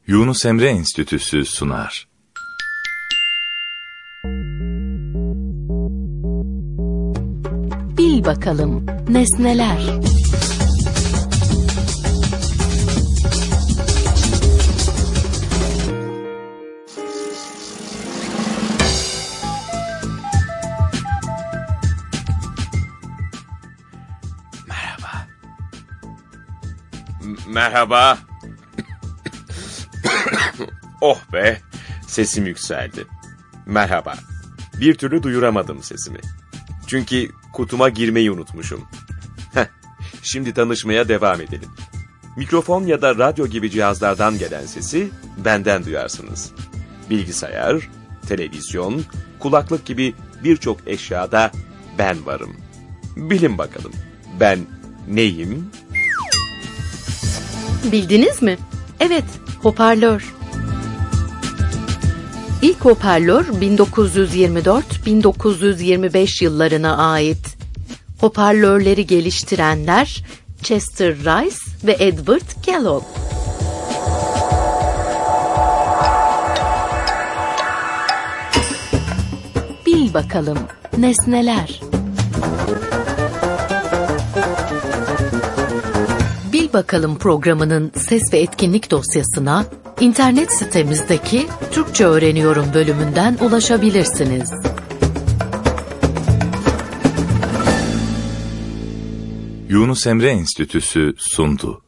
Yunus Emre Enstitüsü sunar. Bil bakalım nesneler. Merhaba. Oh be, sesim yükseldi. Merhaba. Bir türlü duyuramadım sesimi. Çünkü kutuma girmeyi unutmuşum. Şimdi tanışmaya devam edelim. Mikrofon ya da radyo gibi cihazlardan gelen sesi benden duyarsınız. Bilgisayar, televizyon, kulaklık gibi birçok eşyada ben varım. Bilin bakalım, ben neyim? Bildiniz mi? Evet, hoparlör. İlk hoparlör 1924-1925 yıllarına ait. Hoparlörleri geliştirenler Chester Rice ve Edward Kellogg. Bil bakalım nesneler. Bil bakalım programının ses ve etkinlik dosyasına İnternet sitemizdeki Türkçe Öğreniyorum bölümünden ulaşabilirsiniz. Yunus Emre Enstitüsü sundu.